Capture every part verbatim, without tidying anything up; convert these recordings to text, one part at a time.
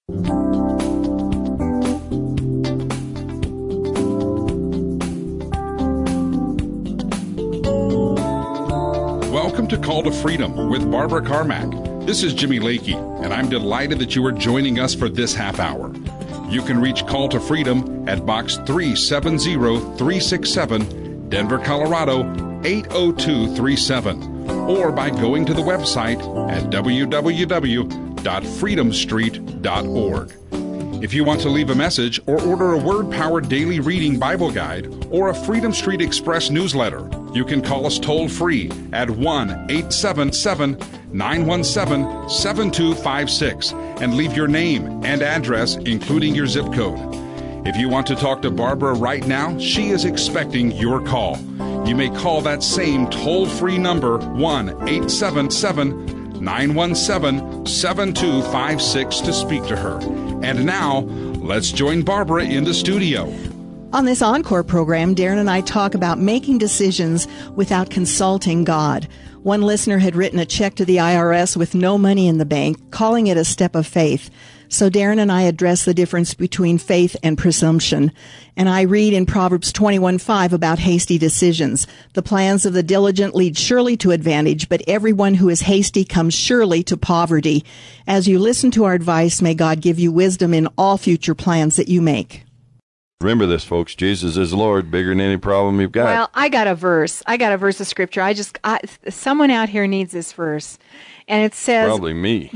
Welcome to Call to Freedom with Barbara Carmack. This is Jimmy Lakey, and I'm delighted that you are joining us for this half hour. You can reach Call to Freedom at Box three seven zero three six seven, Denver, Colorado eight oh two three seven, or by going to the website at w w w dot freedom street dot org. If you want to leave a message or order a word-powered daily reading Bible guide or a Freedom Street Express newsletter, you can call us toll-free at one eight seven seven, nine one seven, seven two five six and leave your name and address, including your zip code. If you want to talk to Barbara right now, she is expecting your call. You may call that same toll-free number, one eight seven seven, nine one seven, seven two five six, to speak to her. And now, let's join Barbara in the studio. On this Encore program, Darren and I talk about making decisions without consulting God. One listener had written a check to the I R S with no money in the bank, calling it a step of faith. So Darren and I address the difference between faith and presumption. And I read in Proverbs twenty-one five about hasty decisions. The plans of the diligent lead surely to advantage, but everyone who is hasty comes surely to poverty. As you listen to our advice, may God give you wisdom in all future plans that you make. Remember this, folks. Jesus is Lord, bigger than any problem you've got. Well, I got a verse. I got a verse of Scripture. I just, I, someone out here needs this verse. And it says... Probably me.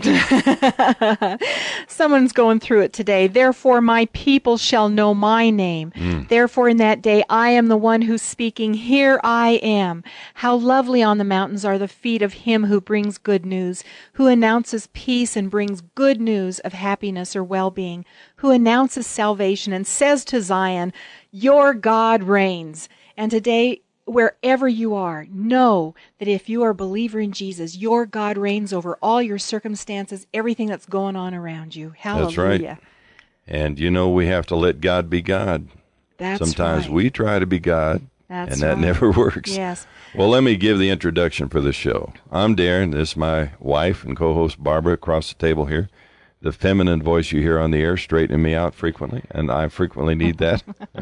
Someone's going through it today. Therefore, my people shall know my name. Mm. Therefore, in that day, I am the one who's speaking. Here I am. How lovely on the mountains are the feet of him who brings good news, who announces peace and brings good news of happiness or well-being, who announces salvation and says to Zion, your God reigns. And today, wherever you are, know that if you are a believer in Jesus, your God reigns over all your circumstances, everything that's going on around you. Hallelujah. That's right. And you know, we have to let God be God. That's Sometimes right. we try to be God, That's and that right. never works. Yes. Well, let me give the introduction for the show. I'm Darren. This is my wife and co-host Barbara across the table here. The feminine voice you hear on the air straightening me out frequently, and I frequently need that.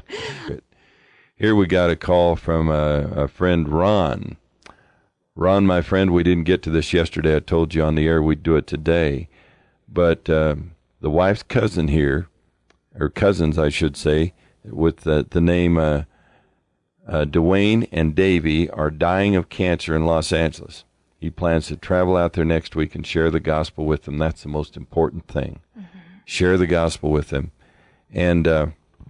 Here we got a call from a, a friend, Ron. Ron, my friend, we didn't get to this yesterday. I told you on the air we'd do it today. But uh, the wife's cousin here, or cousins, I should say, with the, the name uh, uh, Dwayne and Davy are dying of cancer in Los Angeles. He plans to travel out there next week and share the gospel with them. That's the most important thing. Mm-hmm. Share the gospel with them. And... Uh,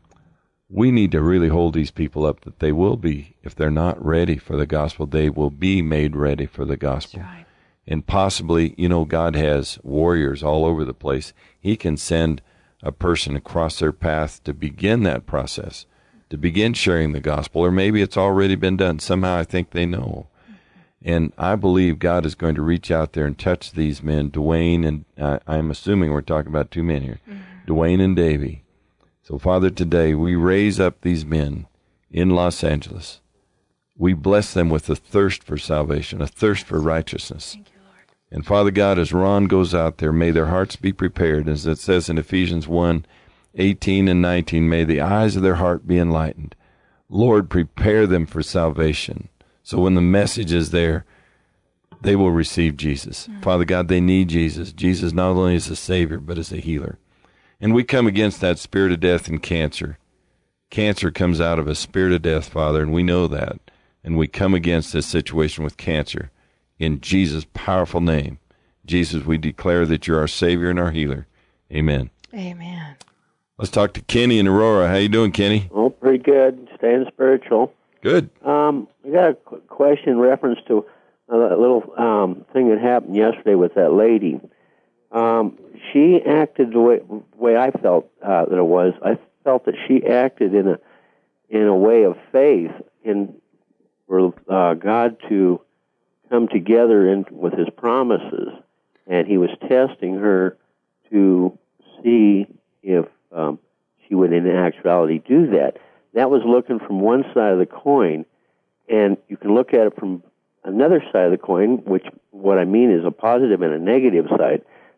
we need to really hold these people up that they will be, if they're not ready for the gospel, they will be made ready for the gospel. That's right. And possibly, you know, God has warriors all over the place. He can send a person across their path to begin that process, to begin sharing the gospel, or maybe it's already been done. Somehow I think they know. And I believe God is going to reach out there and touch these men, Dwayne, and uh, I'm assuming we're talking about two men here, mm-hmm. Dwayne and Davy. So, Father, today we raise up these men in Los Angeles. We bless them with a thirst for salvation, a thirst for righteousness. Thank you, Lord. And, Father God, as Ron goes out there, may their hearts be prepared. As it says in Ephesians one, eighteen and nineteen, may the eyes of their heart be enlightened. Lord, prepare them for salvation. So when the message is there, they will receive Jesus. Mm-hmm. Father God, they need Jesus. Jesus not only is a Savior, but as a healer. And we come against that spirit of death and cancer. Cancer comes out of a spirit of death, Father, and we know that. And we come against this situation with cancer in Jesus' powerful name. Jesus, we declare that you're our Savior and our healer. Amen. Amen. Let's talk to Kenny and Aurora. How you doing, Kenny? Oh, pretty good. Staying spiritual. Good. Um, I got a qu- question in reference to a little um, thing that happened yesterday with that lady. Um, she acted the way, way I felt uh, that it was. I felt that she acted in a in a way of faith in for uh, God to come together in, with His promises, and He was testing her to see if um, she would, in actuality, do that. That was looking from one side of the coin, and you can look at it from another side of the coin, which what I mean is a positive and a negative side.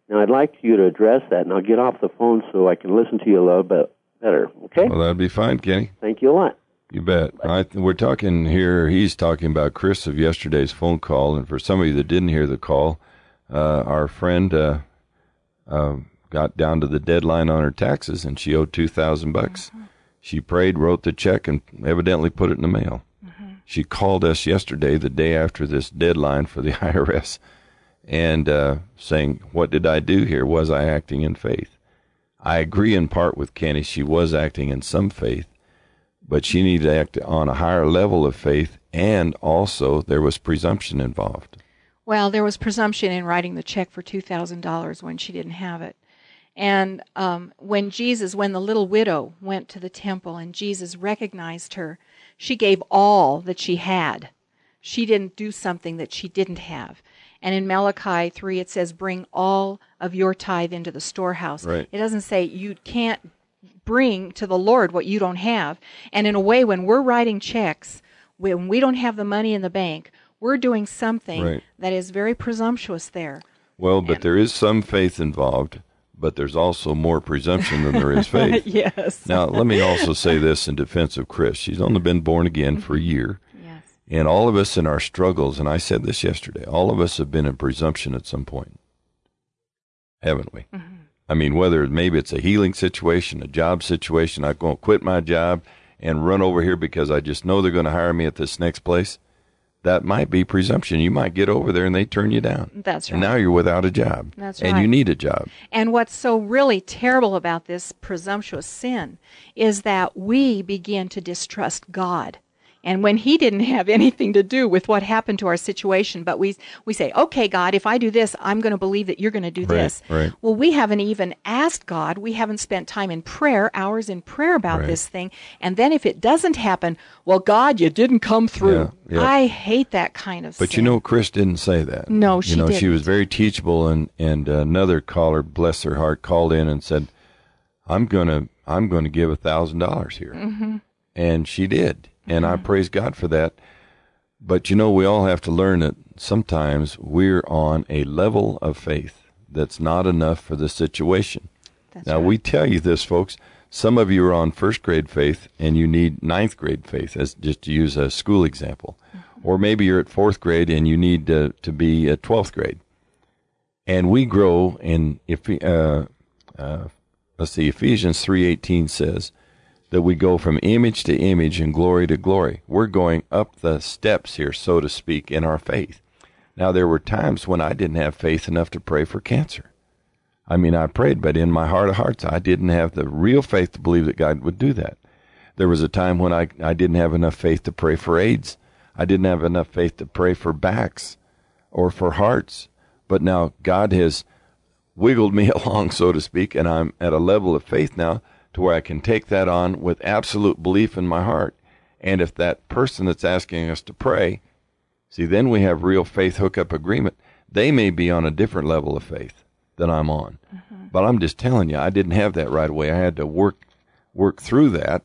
Now, I'd like you to address that, and I'll get off the phone so I can listen to you a little bit better, okay? Well, that'd be fine, Kenny. Thank you a lot. You bet. I, we're talking here, he's talking about Chris of yesterday's phone call, and for some of you that didn't hear the call, uh, our friend uh, uh, got down to the deadline on her taxes, and she owed two thousand bucks. Mm-hmm. She prayed, wrote the check, and evidently put it in the mail. Mm-hmm. She called us yesterday, the day after this deadline for the I R S, and uh, saying, what did I do here? Was I acting in faith? I agree in part with Kenny. She was acting in some faith, but she needed to act on a higher level of faith, and also there was presumption involved. Well, there was presumption in writing the check for two thousand dollars when she didn't have it. And um, when Jesus, when the little widow went to the temple and Jesus recognized her, she gave all that she had. She didn't do something that she didn't have. And in Malachi three, it says, bring all of your tithe into the storehouse. Right. It doesn't say you can't bring to the Lord what you don't have. And in a way, when we're writing checks, when we don't have the money in the bank, we're doing something right. that is very presumptuous there. Well, but and, there is some faith involved, but there's also more presumption than there is faith. Yes. Now, let me also say this in defense of Chris. She's only been born again for a year. Yes. And all of us in our struggles, and I said this yesterday, all of us have been in presumption at some point, haven't we? Mm-hmm. I mean, whether maybe it's a healing situation, a job situation, I'm going to quit my job and run over here because I just know they're going to hire me at this next place. That might be presumption. You might get over there and they turn you down. That's right. And now you're without a job. That's and right. you need a job. And what's so really terrible about this presumptuous sin is that we begin to distrust God. And when he didn't have anything to do with what happened to our situation, but we we say, okay, God, if I do this, I'm going to believe that you're going to do right, this. Right. Well, we haven't even asked God. We haven't spent time in prayer, hours in prayer about right. this thing. And then if it doesn't happen, well, God, you didn't come through. Yeah, yeah. I hate that kind of But sin. you know, Chris didn't say that. No, she You know, didn't. she was very teachable, and, and another caller, bless her heart, called in and said, I'm going to I'm going to give one thousand dollars here. Mm-hmm. And she did. And I praise God for that. But, you know, we all have to learn that sometimes we're on a level of faith that's not enough for the situation. That's now, right. we tell you this, folks. Some of you are on first grade faith and you need ninth grade faith, as just to use a school example. Mm-hmm. Or maybe you're at fourth grade and you need to, to be at twelfth grade. And we grow in, if uh, uh, let's see, Ephesians three eighteen says, that we go from image to image and glory to glory. We're going up the steps here, so to speak, in our faith. Now, there were times when I didn't have faith enough to pray for cancer. I mean, I prayed, but in my heart of hearts, I didn't have the real faith to believe that God would do that. There was a time when I, I didn't have enough faith to pray for AIDS. I didn't have enough faith to pray for backs or for hearts. But now God has wiggled me along, so to speak, and I'm at a level of faith now to where I can take that on with absolute belief in my heart. And if that person that's asking us to pray, see, then we have real faith hookup agreement. They may be on a different level of faith than I'm on. Mm-hmm. But I'm just telling you, I didn't have that right away. I had to work work through that.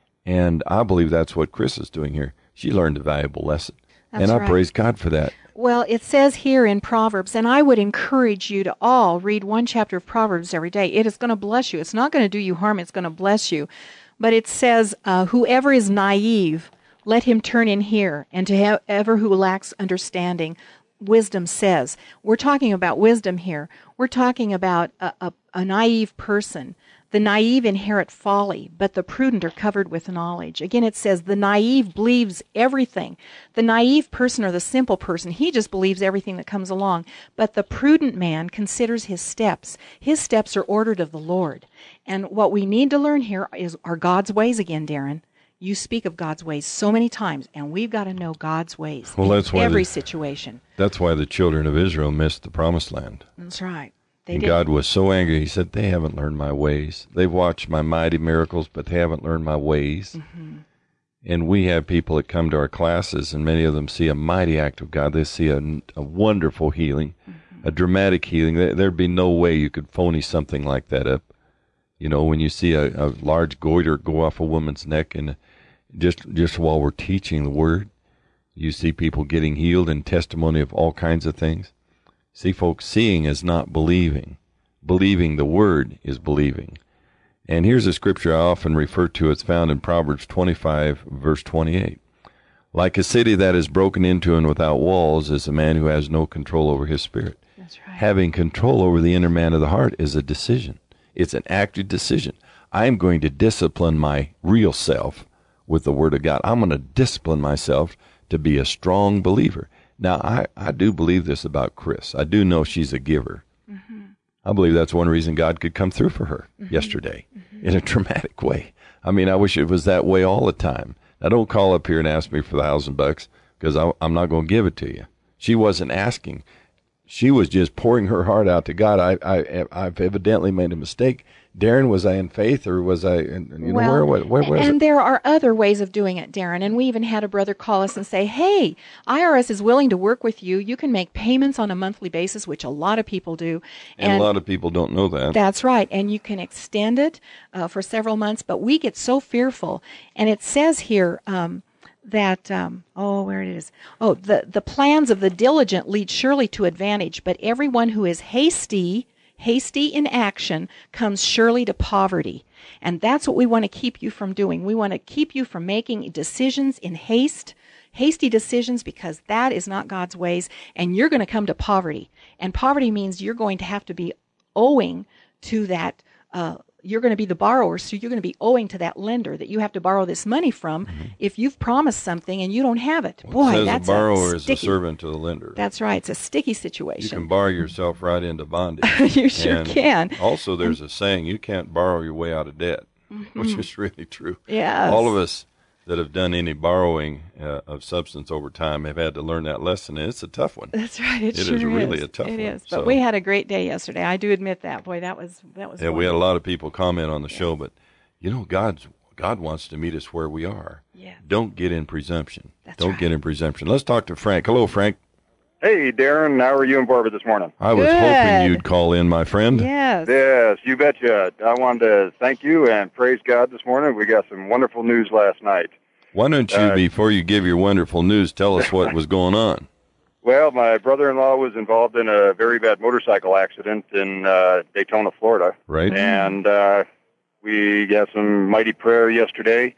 And I believe that's what Chris is doing here. She learned a valuable lesson. That's and I right. praise God for that. Well, it says here in Proverbs, and I would encourage you to all read one chapter of Proverbs every day. It is going to bless you. It's not going to do you harm. It's going to bless you. But it says, uh, whoever is naive, let him turn in here, and to whoever who lacks understanding, wisdom says. We're talking about wisdom here. We're talking about a, a, a naive person. The naive inherit folly, but the prudent are covered with knowledge. Again, it says the naive believes everything. The naive person or the simple person, he just believes everything that comes along. But the prudent man considers his steps. His steps are ordered of the Lord. And what we need to learn here is are God's ways again, Darren. You speak of God's ways so many times, and we've got to know God's ways well, in that's why every the, situation. That's why the children of Israel missed the promised land. That's right. They and did. God was so angry, he said, they haven't learned my ways. They've watched my mighty miracles, but they haven't learned my ways. Mm-hmm. And we have people that come to our classes, and many of them see a mighty act of God. They see a, a wonderful healing, mm-hmm. a dramatic healing. There, there'd be no way you could phony something like that up. You know, when you see a, a large goiter go off a woman's neck, and just just while we're teaching the Word, you see people getting healed and testimony of all kinds of things. See, folks, seeing is not believing. Believing the Word is believing. And here's a scripture I often refer to. It's found in Proverbs twenty-five, verse twenty-eight. Like a city that is broken into and without walls is a man who has no control over his spirit. That's right. Having control over the inner man of the heart is a decision. It's an active decision. I'm going to discipline my real self with the Word of God. I'm going to discipline myself to be a strong believer. Now, I, I do believe this about Chris. I do know she's a giver. Mm-hmm. I believe that's one reason God could come through for her mm-hmm. yesterday mm-hmm. in a dramatic way. I mean, I wish it was that way all the time. Now, don't call up here and ask me for the thousand bucks because I'm not going to give it to you. She wasn't asking. She was just pouring her heart out to God. I, I, I've evidently made a mistake. Darren, was I in faith or was I, you know, well, where, where, where was and it? there are other ways of doing it, Darren. And we even had a brother call us and say, hey, I R S is willing to work with you. You can make payments on a monthly basis, which a lot of people do. And, and a lot of people don't know that. That's right. And you can extend it uh, for several months. But we get so fearful. And it says here, um, that, um, oh, where it is. Oh, the, the plans of the diligent lead surely to advantage, but everyone who is hasty, hasty in action, comes surely to poverty. And that's what we want to keep you from doing. We want to keep you from making decisions in haste, hasty decisions, because that is not God's ways, and you're going to come to poverty. And poverty means you're going to have to be owing to that uh you're going to be the borrower, so you're going to be owing to that lender that you have to borrow this money from mm-hmm. if you've promised something and you don't have it. Well, Boy, it says that's a borrower a is a servant to the lender. That's right. It's a sticky situation. You can borrow yourself right into bondage. You sure and can. Also, there's a saying, you can't borrow your way out of debt, mm-hmm. which is really true. Yes. All of us that have done any borrowing uh, of substance over time have had to learn that lesson, and it's a tough one. That's right. It, it sure is really is. a tough it one. It is. But so, we had a great day yesterday. I do admit that. Boy, that was that was. Yeah, wonderful. we had a lot of people comment on the yeah. show, but you know, God's God wants to meet us where we are. Yeah. Don't get in presumption. That's Don't right. get in presumption. Let's talk to Frank. Hello, Frank. Hey, Darren. How are you and Barbara this morning? I was Good. hoping you'd call in, my friend. Yes. Yes, you betcha. I wanted to thank you and praise God this morning. We got some wonderful news last night. Why don't you, uh, before you give your wonderful news, tell us what was going on? Well, my brother-in-law was involved in a very bad motorcycle accident in uh, Daytona, Florida. Right. And uh, we got some mighty prayer yesterday.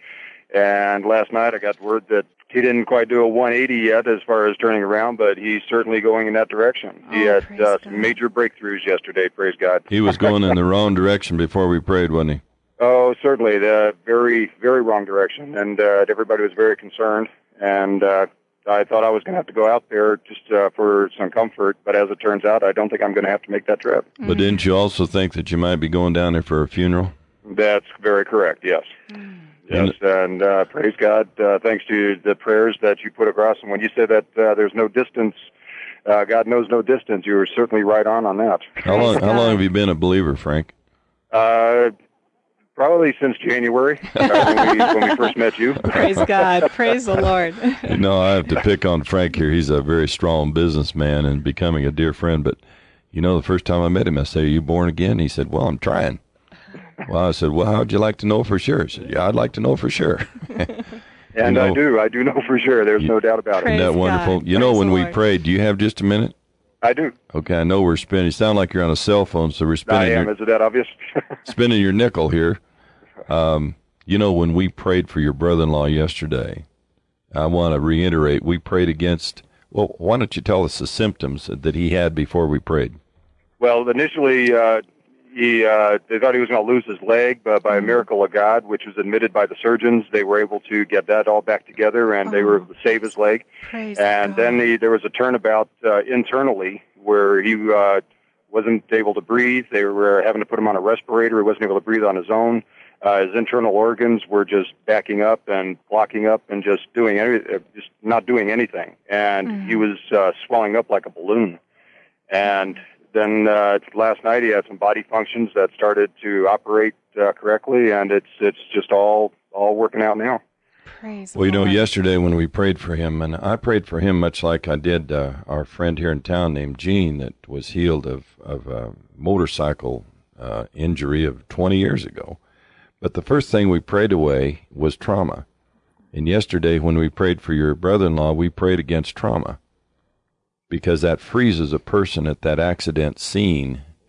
And last night I got word that he didn't quite do a one eighty yet as far as turning around, but he's certainly going in that direction. Oh, he had uh, God. some major breakthroughs yesterday, praise God. He was going in the wrong direction before we prayed, wasn't he? Oh, certainly. The very, very wrong direction. And uh, everybody was very concerned. And uh, I thought I was going to have to go out there just uh, for some comfort. But as it turns out, I don't think I'm going to have to make that trip. Mm. But didn't you also think that you might be going down there for a funeral? That's very correct, yes. Mm. Yes, and uh, praise God. Uh, thanks to the prayers that you put across. And when you said that uh, there's no distance, uh, God knows no distance, you were certainly right on on that. How long, how long have you been a believer, Frank? Uh Probably since January, uh, when, we, when we first met you. Praise God. Praise the Lord. You know, I have to pick on Frank here. He's a very strong businessman and becoming a dear friend. But, you know, the first time I met him, I said, are you born again? He said, well, I'm trying. Well, I said, well, how'd you like to know for sure? He said, yeah, I'd like to know for sure. And you know, I do. I do know for sure. There's you, no doubt about Isn't it. that Praise wonderful? God. You know, Praise when the we Lord. prayed, do you have just a minute? I do. Okay, I know we're spinning. You sound like you're on a cell phone, so we're spinning. I am. Your, Is it that obvious? spinning your nickel here. Um, you know, when we prayed for your brother-in-law yesterday, I want to reiterate, we prayed against, well, why don't you tell us the symptoms that he had before we prayed? Well, initially, uh, he uh, they thought he was going to lose his leg, but by a miracle of God, which was admitted by the surgeons, they were able to get that all back together, and oh. they were able to save his leg. Praise and God. then he, there was a turnabout uh, internally where he uh, wasn't able to breathe. They were having to put him on a respirator. He wasn't able to breathe on his own. Uh, his internal organs were just backing up and blocking up and just doing any, just not doing anything. And mm. he was uh, swelling up like a balloon. And then uh, last night he had some body functions that started to operate uh, correctly, and it's it's just all all working out now. Praise well, you know, Lord. yesterday when we prayed for him, and I prayed for him much like I did uh, our friend here in town named Gene that was healed of, of a motorcycle uh, injury of twenty years ago. But the first thing we prayed away was trauma. And yesterday when we prayed for your brother-in-law, we prayed against trauma because that freezes a person at that accident scene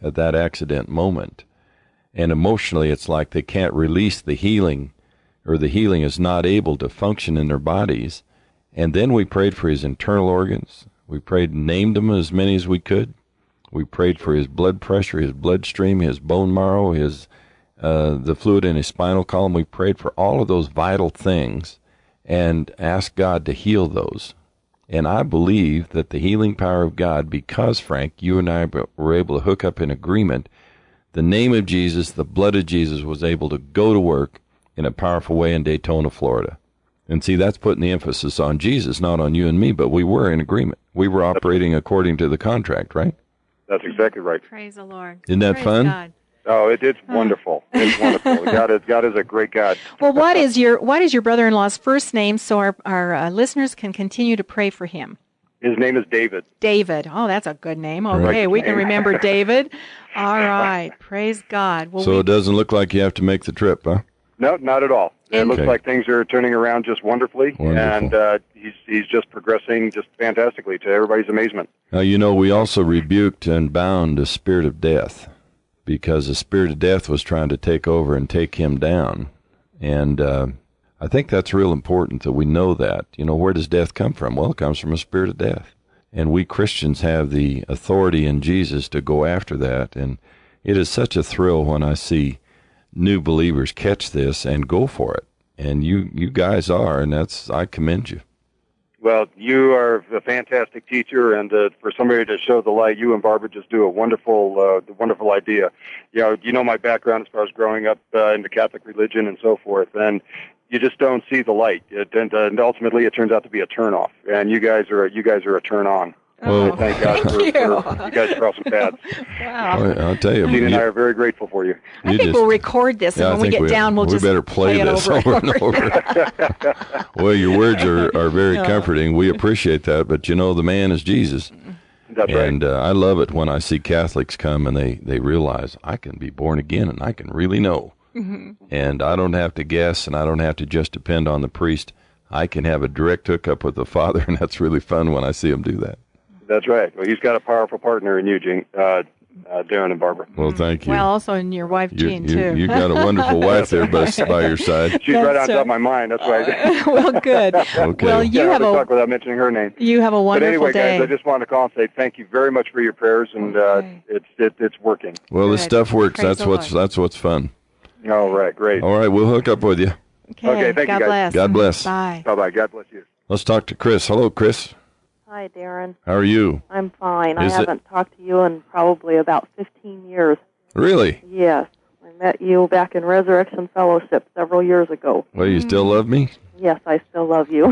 at that accident moment. And emotionally, it's like they can't release the healing, or the healing is not able to function in their bodies. And then we prayed for his internal organs. We prayed, named them as many as we could. We prayed for his blood pressure, his bloodstream, his bone marrow, his uh, the fluid in his spinal column. We prayed for all of those vital things and asked God to heal those. And I believe that the healing power of God, because, Frank, you and I were able to hook up in agreement, the name of Jesus, the blood of Jesus was able to go to work in a powerful way in Daytona, Florida. And see, that's putting the emphasis on Jesus, not on you and me, but we were in agreement. We were operating according to the contract, right? That's exactly right. Praise the Lord. Isn't that Praise fun? God. Oh, it, it's wonderful. It's wonderful. God is God is a great God. Well, what is your what is your brother-in-law's first name, so our our uh, listeners can continue to pray for him? His name is David. David. Oh, that's a good name. Okay, Right. we can remember David. All right. Praise God. Well, So we, it doesn't look like you have to make the trip, huh? No, not at all. It And- looks Okay. like things are turning around just wonderfully, Wonderful. and uh, he's he's just progressing just fantastically to everybody's amazement. Now, you know, we also rebuked and bound the spirit of death, because the spirit of death was trying to take over and take him down. And uh, I think that's real important that we know that. You know, where does death come from? Well, it comes from a spirit of death. And we Christians have the authority in Jesus to go after that. And it is such a thrill when I see new believers catch this and go for it. And you, you guys are, and that's, I commend you. Well, you are a fantastic teacher, and uh, for somebody to show the light, you and Barbara just do a wonderful, uh, wonderful idea. You know, you know my background as far as growing up uh, in the Catholic religion and so forth, and you just don't see the light, it, and, uh, and ultimately it turns out to be a turnoff. And you guys are, you guys are a turn on. Well, I thank God for, you. for you guys crossing paths. wow. Well, I'll tell you. Gene and you- I are very grateful for you. I you think just- we'll record this, Yeah, I and when we think get down, we'll we just better play, it this over, over and over. Well, your words are, are very Yeah. comforting. We appreciate that, but you know, the man is Jesus. That's And right. uh, I love it when I see Catholics come and they, they realize I can be born again and I can really know. Mm-hmm. And I don't have to guess, and I don't have to just depend on the priest. I can have a direct hookup with the Father, and that's really fun when I see him do that. That's right. Well, he's got a powerful partner in you, Gene, uh, uh, Darren and Barbara. Well, thank you. Well, also in your wife, you, Jean, you, too. you got a wonderful wife there by, by your side. She's right on That's, uh, top of my mind. That's why. well, good. Okay. Well, you yeah, have I a talk without mentioning her name. you have a But wonderful anyway, day. guys, I just wanted to call and say thank you very much for your prayers, and uh, Okay. it's it, it's working. Well, this Good. stuff works. Praise That's the what's Lord. that's what's fun. All right, great. All right, we'll hook up with you. okay. Okay, thank you, God guys. bless. God bless. Bye. Bye bye. God bless you. Let's talk to Chris. Hello, Chris. Hi, Darren. How are you? I'm fine. Is I it- haven't talked to you in probably about fifteen years. Really? Yes. I met you back in Resurrection Fellowship several years ago. Well, you still love me? Yes, I still love you.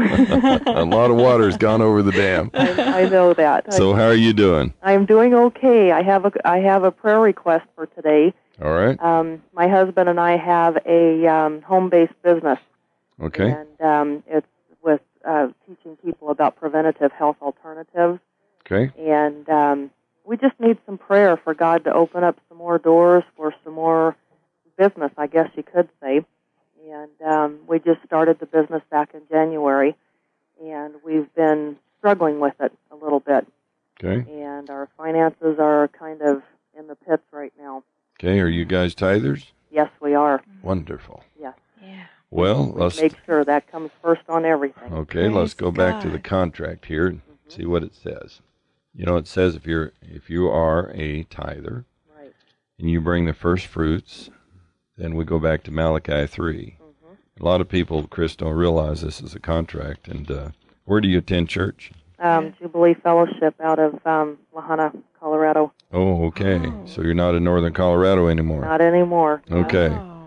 A lot of water's gone over the dam. I, I know that. So how are you doing? I, I'm doing okay. I have a I have a prayer request for today. All right. Um, my husband and I have a um, home-based business, Okay. and um, it's with uh, teaching people about preventative health alternatives. Okay. And um, we just need some prayer for God to open up some more doors for some more business, I guess you could say. And um, we just started the business back in January, and we've been struggling with it a little bit. Okay. And our finances are kind of in the pits right now. Okay. Are you guys tithers? Yes, we are. Wonderful. Yes. Yeah. Well, let's Make sure that comes first on everything. okay. Let's Praise go back to the God. contract here and see what it says. You know, it says if you're if you are a tither Right. and you bring the first fruits, then we go back to Malachi three. A lot of people, Chris, don't realize this is a contract. And uh, where do you attend church? Um, Jubilee Fellowship out of um, Lahana, Colorado. Oh, okay. So you're not in northern Colorado anymore. Not anymore. Okay. Oh.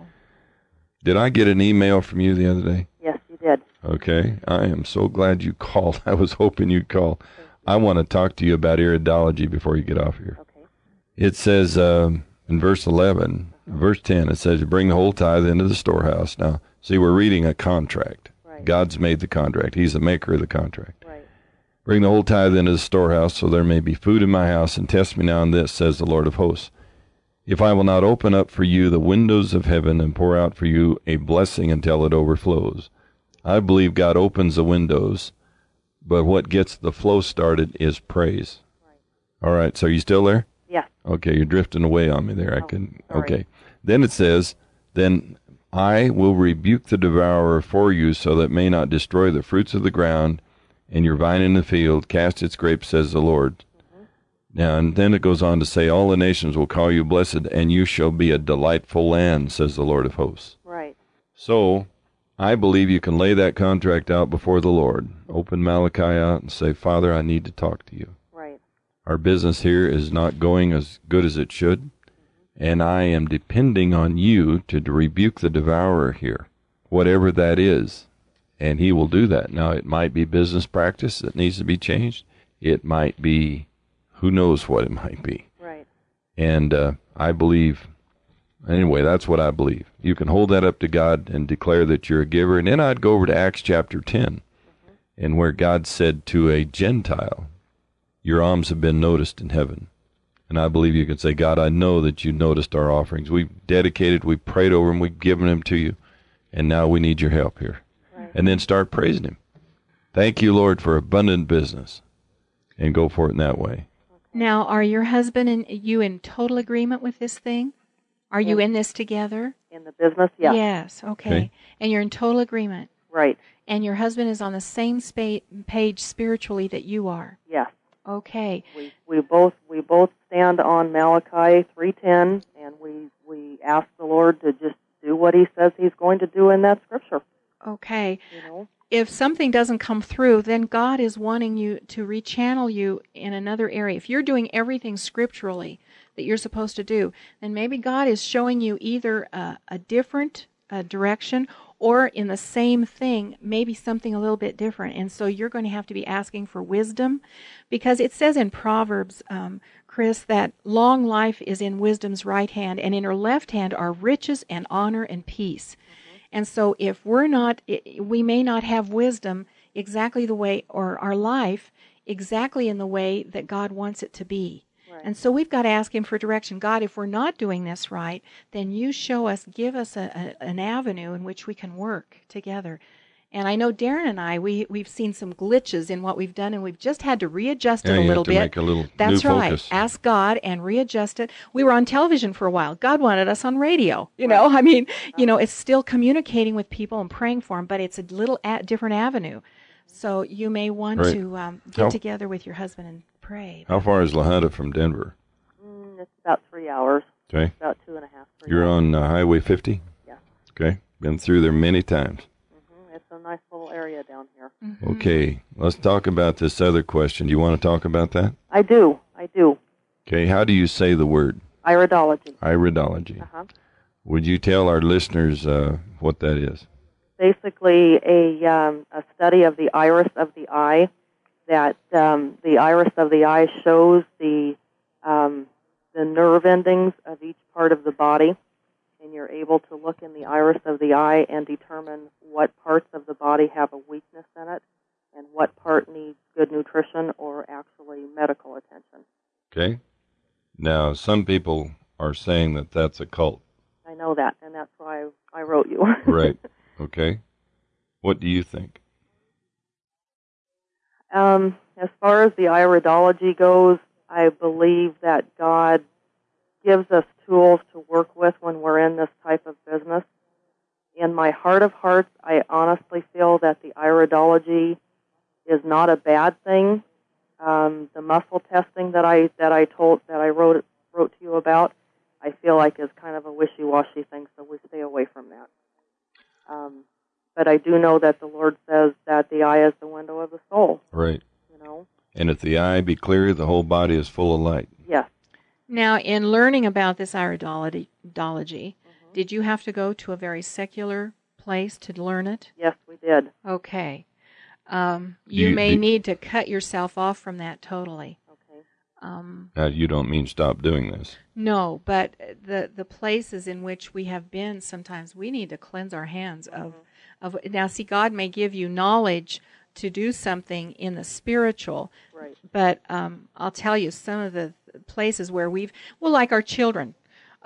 Did I get an email from you the other day? Yes, you did. Okay. I am so glad you called. I was hoping you'd call. I want to talk to you about iridology before you get off here. Okay. It says um, in verse eleven, verse ten, it says, you bring the whole tithe into the storehouse. Now, see, we're reading a contract. Right. God's made the contract. He's the maker of the contract. Right. Bring the whole tithe into the storehouse, so there may be food in my house, and test me now in this, says the Lord of hosts. If I will not open up for you the windows of heaven and pour out for you a blessing until it overflows. I believe God opens the windows, but what gets the flow started is praise. Right. All right, so are you still there? Yes. Okay, you're drifting away on me there. I Oh, can. sorry. Okay. Then it says, then I will rebuke the devourer for you, so that may not destroy the fruits of the ground, and your vine in the field cast its grapes, says the Lord. Mm-hmm. Now, and then it goes on to say, all the nations will call you blessed, and you shall be a delightful land, says the Lord of hosts. Right. So, I believe you can lay that contract out before the Lord. Open Malachi out and say, Father, I need to talk to you. Right. Our business here is not going as good as it should, and I am depending on you to rebuke the devourer here, whatever that is, and he will do that. Now, it might be business practice that needs to be changed. It might be, who knows what it might be. Right. And uh, I believe, anyway, that's what I believe. You can hold that up to God and declare that you're a giver. And then I'd go over to Acts chapter ten, mm-hmm. and where God said to a Gentile, your alms have been noticed in heaven. And I believe you can say, God, I know that you noticed our offerings. We've dedicated, we prayed over them, we've given them to you, and now we need your help here. Right. And then start praising him. Thank you, Lord, for abundant business. And go for it in that way. Now, are your husband and you in total agreement with this thing? Are you in this together? In the business, yes. Yes, okay. okay. And you're in total agreement? Right. And your husband is on the same spa- page spiritually that you are? Yes. Okay. We we both we both stand on Malachi three ten, and we we ask the Lord to just do what he says he's going to do in that scripture. Okay. You know? If something doesn't come through, then God is wanting you to rechannel you in another area. If you're doing everything scripturally that you're supposed to do, then maybe God is showing you either a, a different uh, direction or in the same thing, maybe something a little bit different. And so you're going to have to be asking for wisdom, because it says in Proverbs, um, Chris, that long life is in wisdom's right hand, and in her left hand are riches and honor and peace. And so if we're not, we may not have wisdom exactly the way, or our life exactly in the way that God wants it to be. Right. And so we've got to ask him for direction. God, if we're not doing this right, then you show us, give us a, a, an avenue in which we can work together. And I know Darren and I, we, we've seen some glitches in what we've done, and we've just had to readjust yeah, it a you little have to bit. Make a little That's new right. Focus. Ask God and readjust it. We were on television for a while. God wanted us on radio. You know, I mean, you know, it's still communicating with people and praying for them, but it's a little a- different avenue. So you may want right. to um, get how, together with your husband and pray. How far is La Junta from Denver? Mm, it's about three hours. Okay. About two and a half. Three You're hours. on uh, Highway fifty? Yeah. Okay. Been through there many times. Mm-hmm. It's a nice little area down here. Mm-hmm. Okay. Let's talk about this other question. Do you want to talk about that? I do. I do. Okay. How do you say the word? Iridology. Iridology. Uh-huh. Would you tell our listeners uh, what that is? Basically, a um, a study of the iris of the eye. That um, the iris of the eye shows the um, the nerve endings of each part of the body, and you're able to look in the iris of the eye and determine what parts of the body have a weakness in it, and what part needs good nutrition or actually medical attention. Okay. Now, some people are saying that that's a cult. I know that, and that's why I wrote you. Right. Okay. What do you think? Um, as far as the iridology goes, I believe that God gives us tools to work with when we're in this type of business. In my heart of hearts, I honestly feel that the iridology is not a bad thing. Um, the muscle testing that I that I told that I wrote wrote to you about, I feel like is kind of a wishy-washy thing, so we stay away from that. Um, but I do know that the Lord says that the eye is the window of the soul. Right. You know. And if the eye be clear, the whole body is full of light. Yes. Now, in learning about this iridology, mm-hmm. did you have to go to a very secular place to learn it? Yes, we did. Okay. Um, you, you may do, need to cut yourself off from that totally. Okay. Um, now, you don't mean stop doing this. No, but the the places in which we have been, sometimes we need to cleanse our hands of, mm-hmm. of. Now, see, God may give you knowledge to do something in the spiritual, right. but um, I'll tell you some of the places where we've, well, like our children.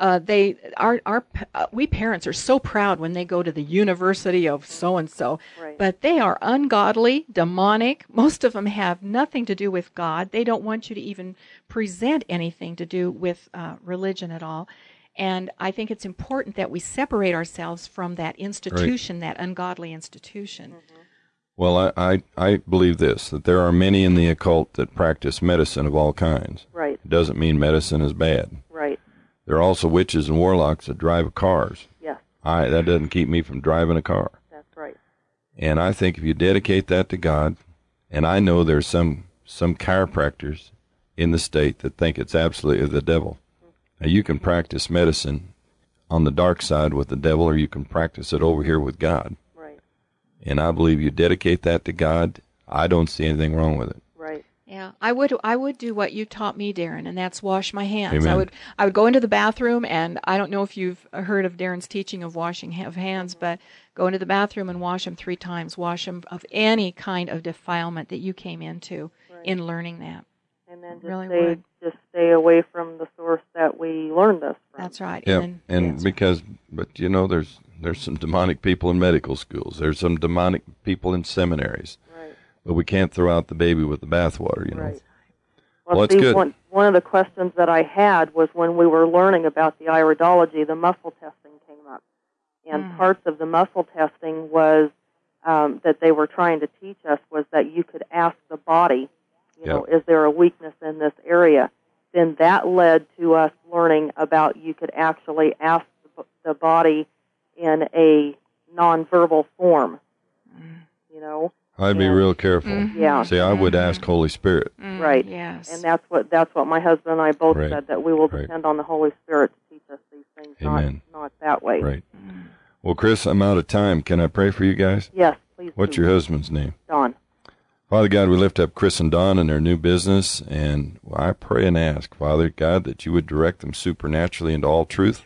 Uh, they, our, our, uh, we parents are so proud when they go to the university of so and so, but they are ungodly, demonic. Most of them have nothing to do with God. They don't want you to even present anything to do with uh, religion at all. And I think it's important that we separate ourselves from that institution, right. that ungodly institution. Mm-hmm. Well, I, I, I believe this, that there are many in the occult that practice medicine of all kinds. Right. It doesn't mean medicine is bad. Right. There are also witches and warlocks that drive cars. Yes. I, that doesn't keep me from driving a car. That's right. And I think if you dedicate that to God, and I know there's some, some chiropractors in the state that think it's absolutely the devil. Now, you can practice medicine on the dark side with the devil, or you can practice it over here with God. Right. And I believe you dedicate that to God, I don't see anything wrong with it. Right. Yeah, I would I would do what you taught me, Darren, and that's wash my hands. Amen. I would I would go into the bathroom, and I don't know if you've heard of Darren's teaching of washing of hands, but go into the bathroom and wash them three times. Wash them of any kind of defilement that you came into right. in learning that. And then just really stay, would. just stay away from the source that we learned this from. That's right. Yeah, and, then, and yes. because, but you know, there's there's some demonic people in medical schools. There's some demonic people in seminaries. Right. But we can't throw out the baby with the bathwater, you know. Right. Well, well, it's see, good. One, one of the questions that I had was when we were learning about the iridology, the muscle testing came up. And mm. parts of the muscle testing was um, that they were trying to teach us was that you could ask the body, you know, Yep. is there a weakness in this area? Then that led to us learning about you could actually ask the, the body in a nonverbal form, mm. you know. I'd be and, real careful. Mm-hmm. Yeah. See, I would ask Holy Spirit. Mm, right. Yes. And that's what that's what my husband and I both Right. said, that we will Right. depend on the Holy Spirit to teach us these things, Amen. not not that way. Right. Well, Chris, I'm out of time. Can I pray for you guys? Yes, please. What's do. your husband's name? Don? Father God, we lift up Chris and Don and their new business, and I pray and ask, Father God, that you would direct them supernaturally into all truth.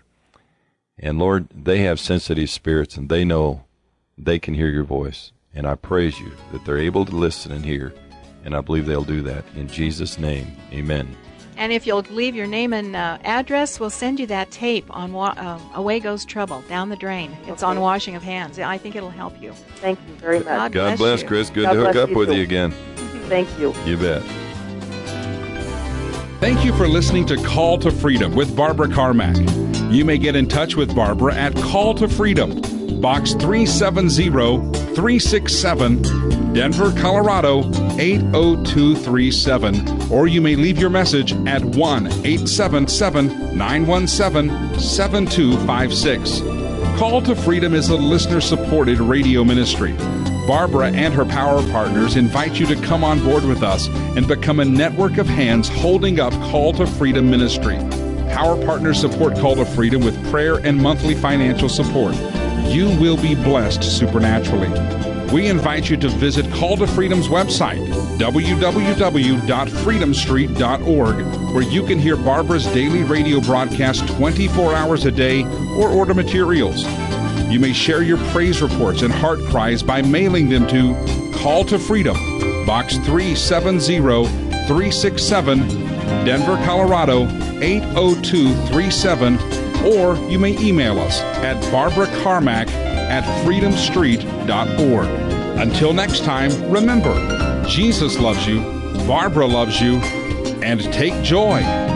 And Lord, they have sensitive spirits, and they know they can hear your voice. And I praise you that they're able to listen and hear, and I believe they'll do that. In Jesus' name, amen. And if you'll leave your name and uh, address, we'll send you that tape on wa- uh, Away Goes Trouble, Down the Drain. It's Okay. on washing of hands. I think it'll help you. Thank you very much. God God bless bless, you. Chris. Good God to hook bless up you with too. you again. Thank you. You bet. Thank you for listening to Call to Freedom with Barbara Carmack. You may get in touch with Barbara at Call to Freedom, Box three seven zero, three six seven, Denver, Colorado eight oh two three seven, or you may leave your message at one eight seven seven, nine one seven, seven two five six. Call to Freedom is a listener-supported radio ministry. Barbara and her power partners invite you to come on board with us and become a network of hands holding up Call to Freedom ministry. Power partners support Call to Freedom with prayer and monthly financial support. You will be blessed supernaturally. We invite you to visit Call to Freedom's website, w w w dot freedom street dot org, where you can hear Barbara's daily radio broadcast twenty-four hours a day or order materials. You may share your praise reports and heart cries by mailing them to Call to Freedom, Box three seven zero, three six seven, Denver, Colorado eight oh two three seven, or you may email us at barbara carmack at freedom street dot org. Until next time, remember, Jesus loves you, Barbara loves you, and take joy